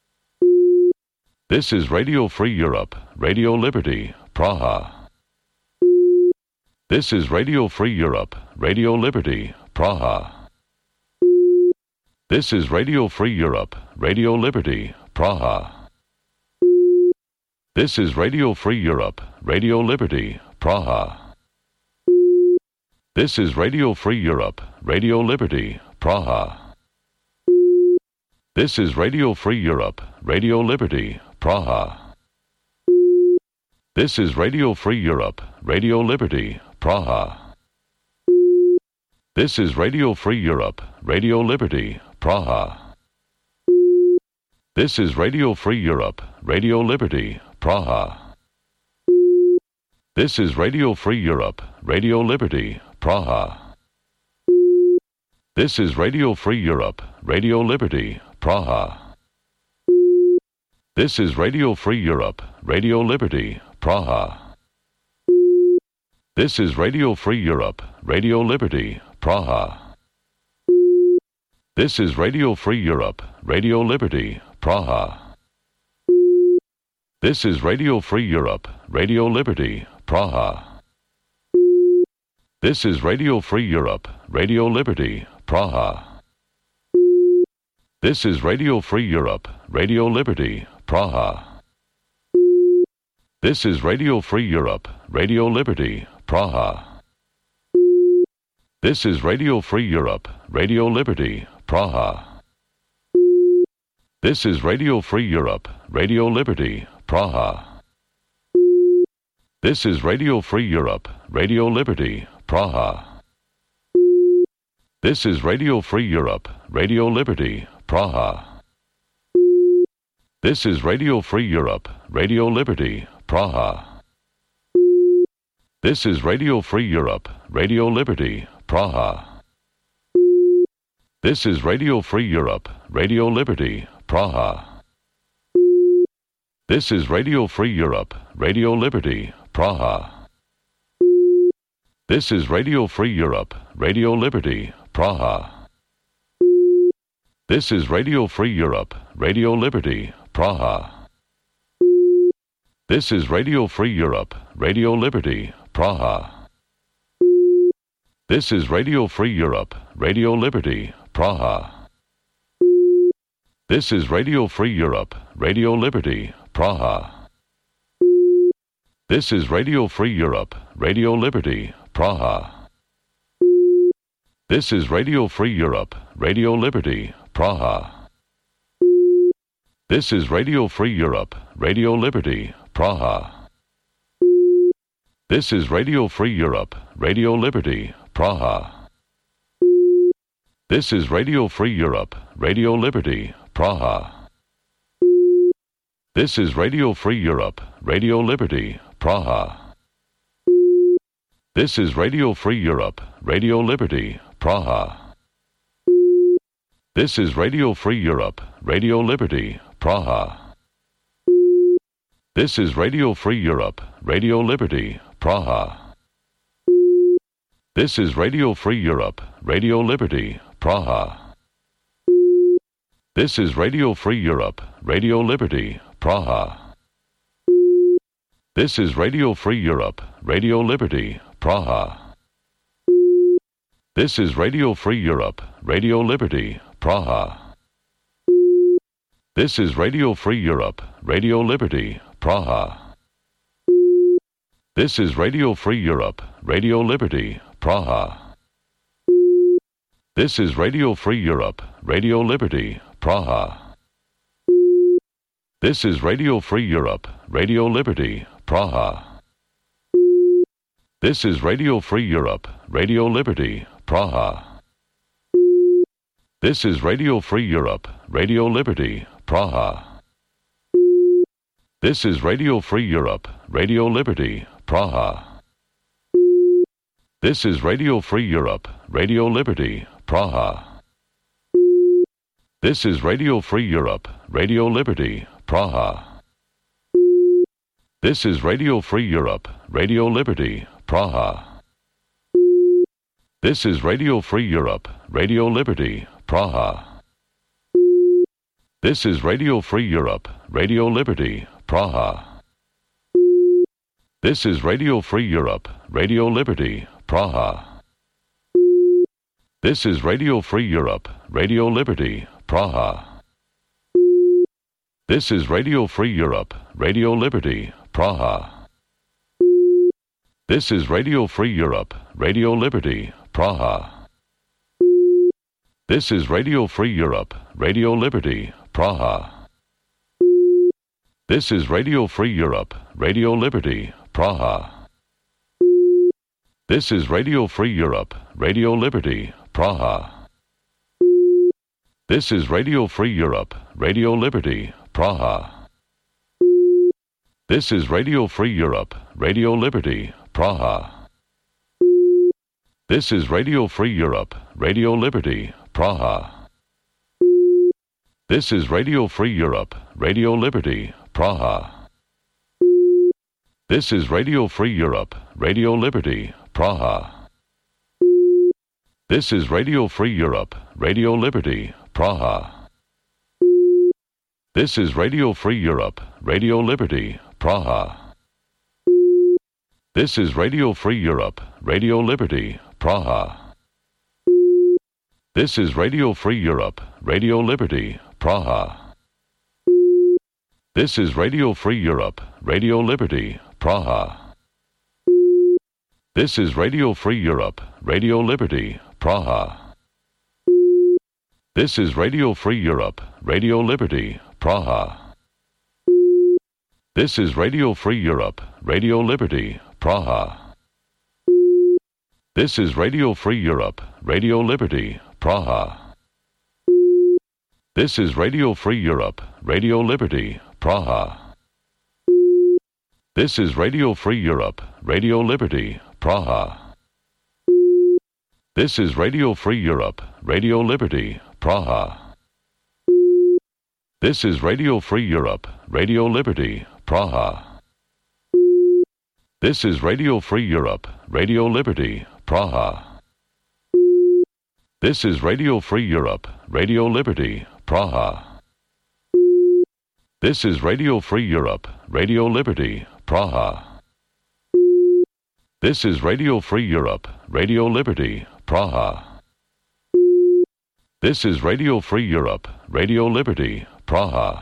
This is Radio Free Europe, Radio Liberty, Praha. This is Radio Free Europe, Radio Liberty, Praha. This is Radio Free Europe, Radio Liberty, Praha. This is Radio Free Europe, Radio Liberty, Praha. This is Radio Free Europe, Radio Liberty, Praha. This is Radio Free Europe, Radio Liberty, Praha. This is Radio Free Europe, Radio Liberty, Praha. This is Radio Free Europe, Radio Liberty, Praha. This is Radio Free Europe, Radio Liberty, Praha. This is Radio Free Europe, Radio Liberty, Praha. This is Radio Free Europe, Radio Liberty, Praha. This is Radio Free Europe, Radio Liberty, Praha. This is Radio Free Europe, Radio Liberty, Praha. This is Radio Free Europe, Radio Liberty, Praha. This is Radio Free Europe, Radio Liberty, Praha. This is Radio Free Europe, Radio Liberty, Praha. This is Radio Free Europe, Radio Liberty, Praha. This is Radio Free Europe, Radio Liberty, Praha. This is Radio Free Europe, Radio Liberty, Praha. This is Radio Free Europe, Radio Liberty, Praha. This is Radio Free Europe, Radio Liberty, Praha. This is Radio Free Europe, Radio Liberty, Praha. This is Radio Free Europe, Radio Liberty, Praha. This is Radio Free Europe, Radio Liberty, Praha. This is Radio Free Europe, Radio Liberty, Praha. This is Radio Free Europe, Radio Liberty, Praha. This is Radio Free Europe, Radio Liberty, Praha. This is Radio Free Europe, Radio Liberty, Praha. This is Radio Free Europe, Radio Liberty, Praha. This is Radio Free Europe, Radio Liberty, Praha. This is Radio Free Europe, Radio Liberty, Praha. This is Radio Free Europe, Radio Liberty, Praha. This is Radio Free Europe, Radio Liberty, Praha. This is Radio Free Europe, Radio Liberty, Praha. This is Radio Free Europe, Radio Liberty, Praha. This is Radio Free Europe, Radio Liberty, Praha. This is Radio Free Europe, Radio Liberty, Praha. This is Radio Free Europe, Radio Liberty, Praha. This is Radio Free Europe, Radio Liberty, Praha. This is Radio Free Europe, Radio Liberty, Praha. This is Radio Free Europe, Radio Liberty, Praha. This is Radio Free Europe, Radio Liberty, Praha. This is Radio Free Europe, Radio Liberty, Praha. This is Radio Free Europe, Radio Liberty, Praha. This is Radio Free Europe, Radio Liberty, Praha. This is Radio Free Europe, Radio Liberty, Praha. This is Radio Free Europe, Radio Liberty, Praha. This is Radio Free Europe, Radio Liberty, Praha. This is Radio Free Europe, Radio Liberty, Praha. This is Radio Free Europe, Radio Liberty, Praha. This is Radio Free Europe, Radio Liberty, Praha. This is Radio Free Europe, Radio Liberty, Praha. This is Radio Free Europe, Radio Liberty, Praha. This is Radio Free Europe, Radio Liberty, Praha. This is Radio Free Europe, Radio Liberty, Praha. This is Radio Free Europe, Radio Liberty, Praha. This is Radio Free Europe, Radio Liberty, Praha. This is Radio Free Europe, Radio Liberty, Praha. This is Radio Free Europe, Radio Liberty, Praha. This is Radio Free Europe, Radio Liberty, Praha. This is Radio Free Europe, Radio Liberty, Praha. This is Radio Free Europe, Radio Liberty, Praha. This is Radio Free Europe, Radio Liberty, Praha. This is Radio Free Europe, Radio Liberty, Praha. This is Radio Free Europe, Radio Liberty, Praha. This is Radio Free Europe, Radio Liberty, Praha. This is Radio Free Europe, Radio Liberty, Praha. This is Radio Free Europe, Radio Liberty, Praha. This is Radio Free Europe, Radio Liberty, Praha. This is Radio Free Europe, Radio Liberty, Praha. This is Radio Free Europe, Radio Liberty, Praha. This is Radio Free Europe, Radio Liberty, Praha. This is Radio Free Europe, Radio Liberty, Praha. This is Radio Free Europe, Radio Liberty, Praha. This is Radio Free Europe, Radio Liberty, Praha. This is Radio Free Europe, Radio Liberty, Praha. This is Radio Free Europe, Radio Liberty, Praha. This is Radio Free Europe, Radio Liberty, Praha. This is Radio Free Europe, Radio Liberty, Praha. This is Radio Free Europe, Radio Liberty, Praha. This is Radio Free Europe, Radio Liberty, Praha. This is Radio Free Europe, Radio Liberty, Praha. This is Radio Free Europe, Radio Liberty, Praha. This is Radio Free Europe, Radio Liberty, Praha. This is Radio Free Europe, Radio Liberty, Praha. This is Radio Free Europe, Radio Liberty, Praha.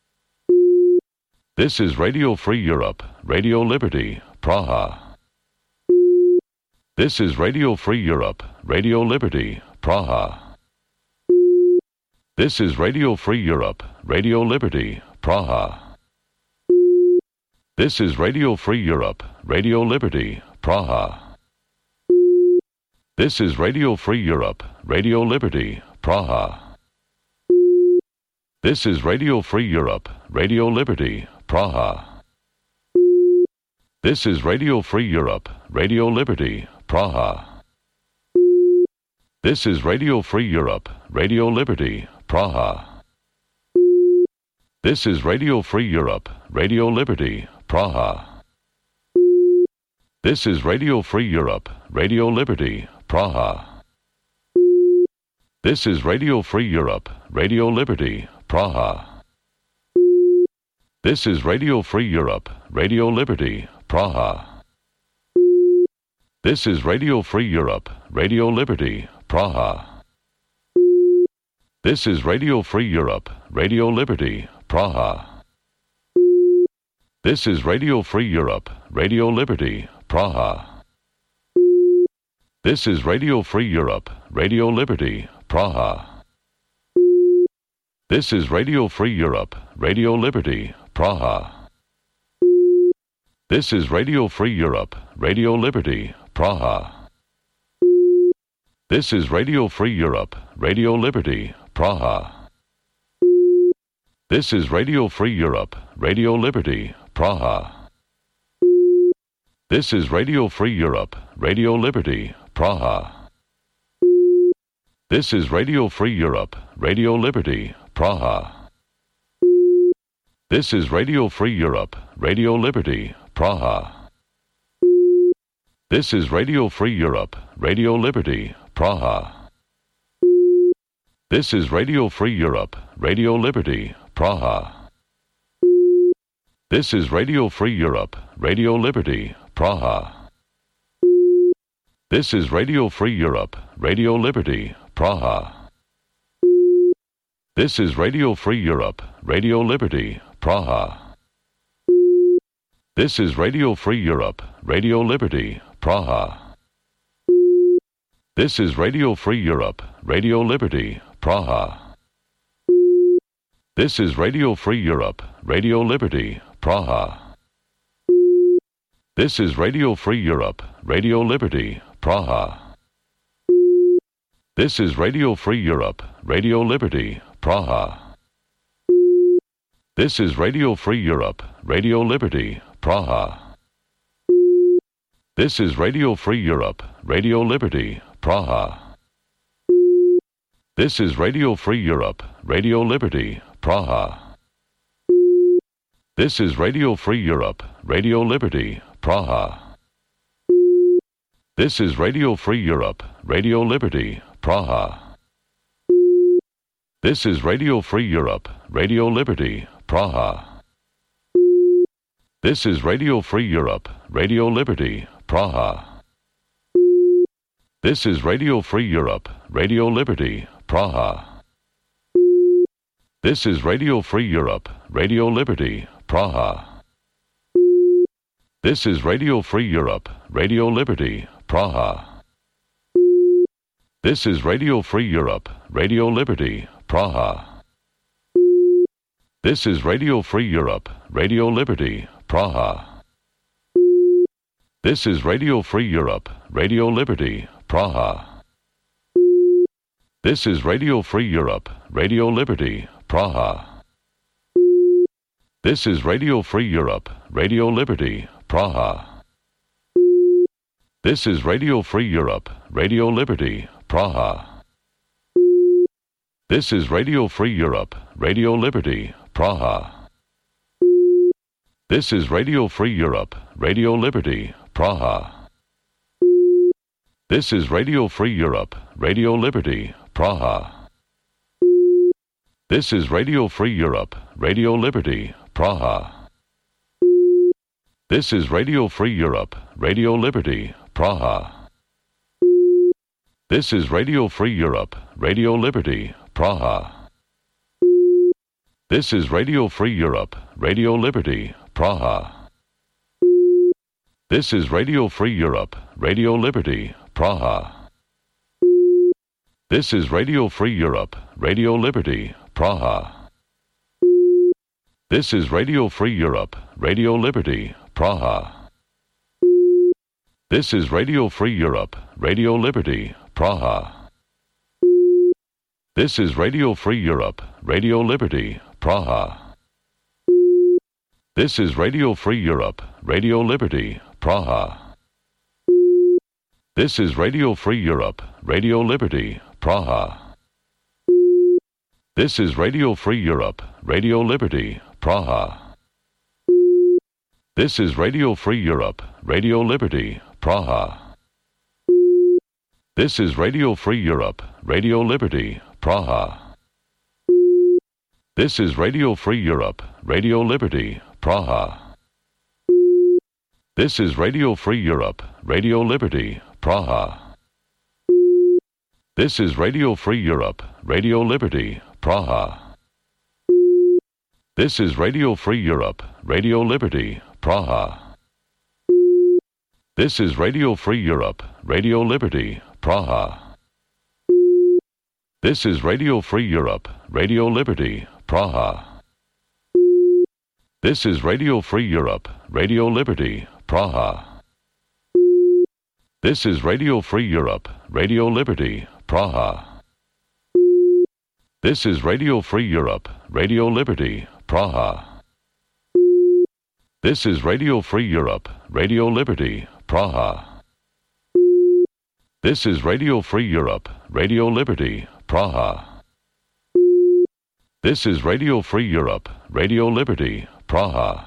This is Radio Free Europe, Radio Liberty, Praha. This is Radio Free Europe, Radio Liberty, Praha. This is Radio Free Europe, Radio Liberty, Praha. This is Radio Free Europe, Radio Liberty, Praha. This is Radio Free Europe, Radio Liberty, Praha. This is Radio Free Europe, Radio Liberty, Praha. This is Radio Free Europe, Radio Liberty, Praha. This is Radio Free Europe, Radio Liberty, Praha. This is Radio Free Europe, Radio Liberty, Praha. This is Radio Free Europe, Radio Liberty, Praha. This is Radio Free Europe, Radio Liberty, Praha. This is Radio Free Europe, Radio Liberty, Praha. This is Radio Free Europe, Radio Liberty, Praha. This is Radio Free Europe, Radio Liberty, Praha. This is Radio Free Europe, Radio Liberty, Praha. This is Radio Free Europe, Radio Liberty, Praha. This is Radio Free Europe, Radio Liberty, Praha. This is Radio Free Europe, Radio Liberty, Praha. This is Radio Free Europe, Radio Liberty, Praha. This is Radio Free Europe, Radio Liberty, Praha. This is Radio Free Europe, Radio Liberty, Praha. This is Radio Free Europe, Radio Liberty, Praha. This is Radio Free Europe, Radio Liberty, Praha. This is Radio Free Europe, Radio Liberty, Praha. This is Radio Free Europe, Radio Liberty, Praha. This is Radio Free Europe, Radio Liberty, Praha. This is Radio Free Europe, Radio Liberty, Praha. This is Radio Free Europe, Radio Liberty, Praha. This is Radio Free Europe, Radio Liberty, Praha. This is Radio Free Europe, Radio Liberty, Praha. This is Radio Free Europe, Radio Liberty, Praha. This is Radio Free Europe, Radio Liberty, Praha. This is Radio Free Europe, Radio Liberty, Praha. This is Radio Free Europe, Radio Liberty, Praha. This is Radio Free Europe, Radio Liberty, Praha. This is Radio Free Europe, Radio Liberty, Praha. This is Radio Free Europe, Radio Liberty, Praha. This is Radio Free Europe, Radio Liberty, Praha. This is Radio Free Europe, Radio Liberty, Praha. This is Radio Free Europe, Radio Liberty, Praha. This is Radio Free Europe, Radio Liberty, Praha. This is Radio Free Europe, Radio Liberty, Praha. This is Radio Free Europe, Radio Liberty, Praha. This is Radio Free Europe, Radio Liberty, Praha. This is Radio Free Europe, Radio Liberty, Praha. This is Radio Free Europe, Radio Liberty, Praha. This is Radio Free Europe, Radio Liberty, Praha. This is Radio Free Europe, Radio Liberty, Praha. This is Radio Free Europe, Radio Liberty, Praha. This is Radio Free Europe, Radio Liberty, Praha. This is Radio Free Europe, Radio Liberty, Praha. This is Radio Free Europe, Radio Liberty, Praha. This is Radio Free Europe, Radio Liberty, Praha. This is Radio Free Europe, Radio Liberty, Praha. This is Radio Free Europe, Radio Liberty, Praha. This is Radio Free Europe, Radio Liberty, Praha. This is Radio Free Europe, Radio Liberty, Praha. This is Radio Free Europe, Radio Liberty, Praha. This is Radio Free Europe, Radio Liberty, Praha. This is Radio Free Europe, Radio Liberty, Praha. This is Radio Free Europe, Radio Liberty, Praha. This is Radio Free Europe, Radio Liberty, Praha. This is Radio Free Europe, Radio Liberty, Praha. This is Radio Free Europe, Radio Liberty, Praha. This is Radio Free Europe, Radio Liberty, Praha. This is Radio Free Europe, Radio Liberty, Praha. This is Radio Free Europe, Radio Liberty, Praha. This is Radio Free Europe, Radio Liberty, Praha. This is Radio Free Europe, Radio Liberty, Praha. This is Radio Free Europe, Radio Liberty, Praha. This is Radio Free Europe, Radio Liberty, Praha. This is Radio Free Europe, Radio Liberty, Praha. This is Radio Free Europe, Radio Liberty, Praha. This is Radio Free Europe, Radio Liberty, Praha. This is Radio Free Europe, Radio Liberty, Praha. This is Radio Free Europe, Radio Liberty, Praha. This is Radio Free Europe, Radio Liberty, Praha. This is Radio Free Europe, Radio Liberty, Praha.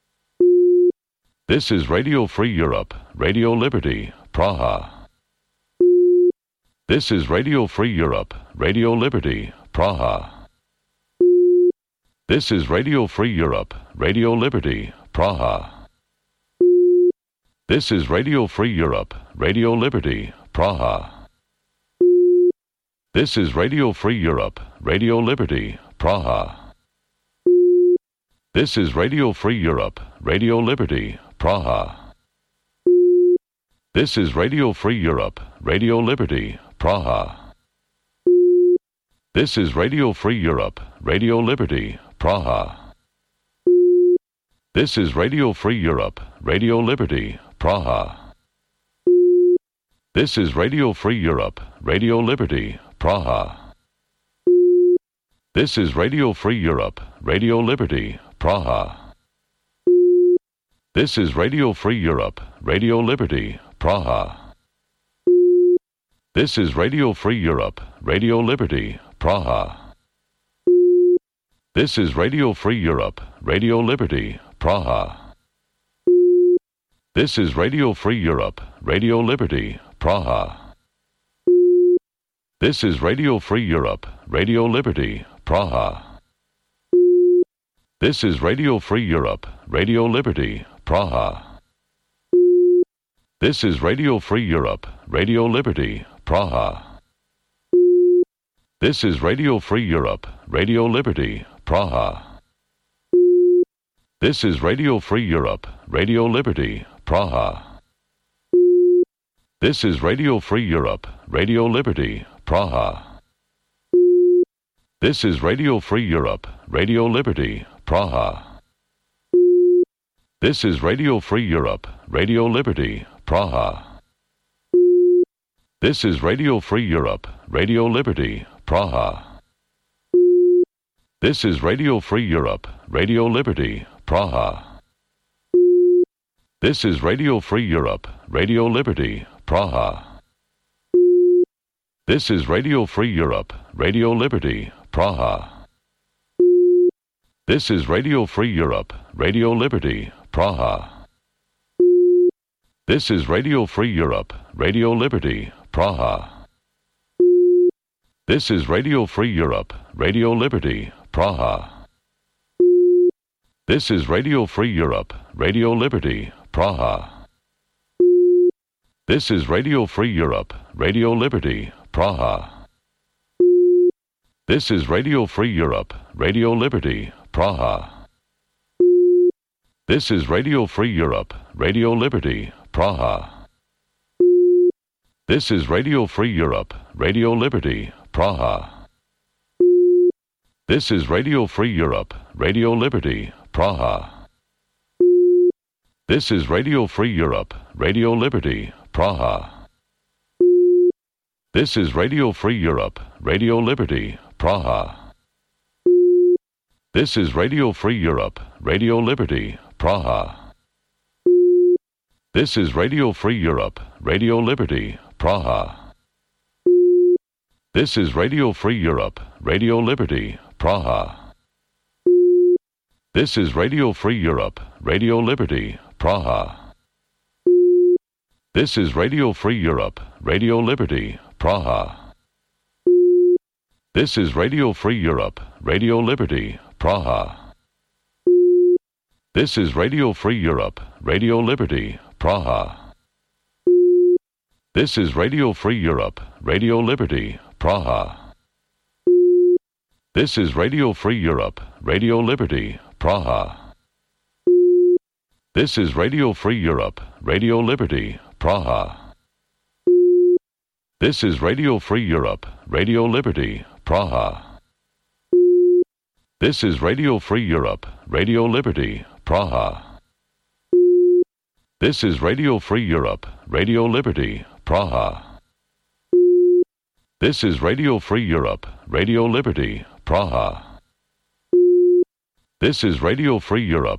This is Radio Free Europe, Radio Liberty, Praha. This is Radio Free Europe, Radio Liberty, Praha. This is Radio Free Europe, Radio Liberty, Praha. This is Radio Free Europe, Radio Liberty, Praha. This is Radio Free Europe, Radio Liberty, Praha. This is Radio Free Europe, Radio Liberty, Praha. This is Radio Free Europe, Radio Liberty, Praha. This is Radio Free Europe, Radio Liberty, Praha. This is Radio Free Europe, Radio Liberty, Praha. This is Radio Free Europe, Radio Liberty, Praha. This is Radio Free Europe, Radio Liberty, Praha. This is Radio Free Europe, Radio Liberty, Praha. This is Radio Free Europe, Radio Liberty, Praha. This is Radio Free Europe, Radio Liberty, Praha. This is Radio Free Europe, Radio Liberty, Praha. This is Radio Free Europe, Radio Liberty, Praha. This is Radio Free Europe, Radio Liberty, Praha. This is Radio Free Europe, Radio Liberty, Praha. This is Radio Free Europe, Radio Liberty, Praha. This is Radio Free Europe, Radio Liberty, Praha. This is Radio Free Europe, Radio Liberty, Praha. This is Radio Free Europe, Radio Liberty, Praha. This is Radio Free Europe, Radio Liberty, Praha. This is Radio Free Europe, Radio Liberty, Praha. This is Radio Free Europe, Radio Liberty, Praha. This is Radio Free Europe, Radio Liberty, Praha. This is Radio Free Europe, Radio Liberty, Praha. This is Radio Free Europe, Radio Liberty, Praha. This is Radio Free Europe, Radio Liberty, Praha. This is Radio Free Europe, Radio Liberty, Praha. This is Radio Free Europe, Radio Liberty, Praha. This is Radio Free Europe, Radio Liberty, Praha. This is Radio Free Europe, Radio Liberty, Praha. This is Radio Free Europe, Radio Liberty, Praha. This is Radio Free Europe, Radio Liberty, Praha. This is Radio Free Europe, Radio Liberty, Praha. This is Radio Free Europe, Radio Liberty, Praha. This is Radio Free Europe, Radio Liberty, Praha. This is Radio Free Europe, Radio Liberty, Praha. This is Radio Free Europe, Radio Liberty, Praha. This is Radio Free Europe, Radio Liberty, Praha. This is Radio Free Europe, Radio Liberty, Praha. This is Radio Free Europe, Radio Liberty, Praha. This is Radio Free Europe, Radio Liberty, Praha. This is Radio Free Europe, Radio Liberty, Praha. This is Radio Free Europe, Radio Liberty, Praha. This is Radio Free Europe, Radio Liberty, Praha. This is Radio Free Europe, Radio Liberty, Praha. This is Radio Free Europe, Radio Liberty, Praha. This is Radio Free Europe, Radio Liberty, Praha. This is Radio Free Europe, Radio Liberty, Praha. This is Radio Free Europe, Radio Liberty, Praha. This is Radio Free Europe,